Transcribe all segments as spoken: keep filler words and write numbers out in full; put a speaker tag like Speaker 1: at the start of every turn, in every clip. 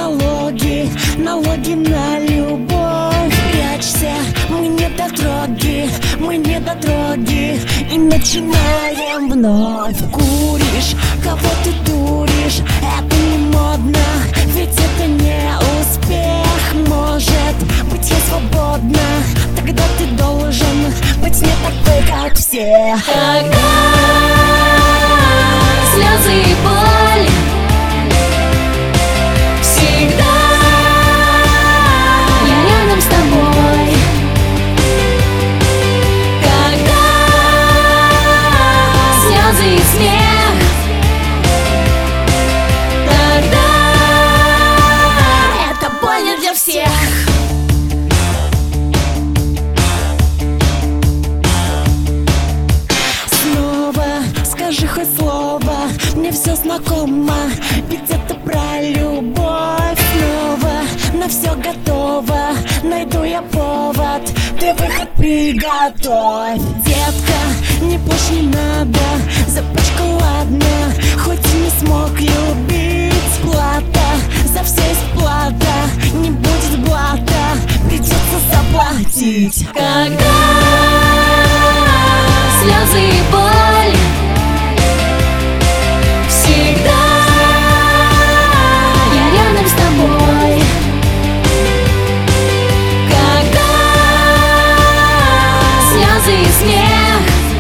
Speaker 1: налоги, налоги на любовь. Прячься, мы недотроги, мы недотроги, и начинаем вновь. Куришь, кого ты дуришь, это не модно, ведь это не успех. Может быть, я свободна, тогда ты должен быть не такой, как все.
Speaker 2: Когда слезы и боль, всегда я рядом с тобой. Когда слезы и смех, тогда
Speaker 1: это больно для всех. Скажи хоть слово, мне все знакомо, ведь это про любовь. Снова на все готово, найду я повод, ты выход приготовь. Детка, не плачь, не надо, запачкал, ладно, хоть и не смог любить. Плата, за все есть плата, не будет блата, придется заплатить.
Speaker 2: Когда слезы и боль, всегда я рядом с тобой. Когда слезы и смех,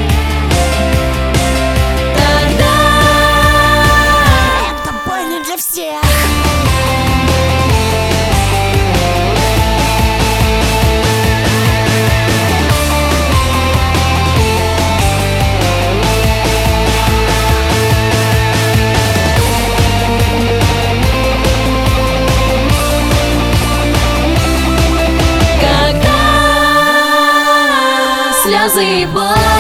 Speaker 2: тогда
Speaker 1: это больно для всех.
Speaker 2: слезы и боль.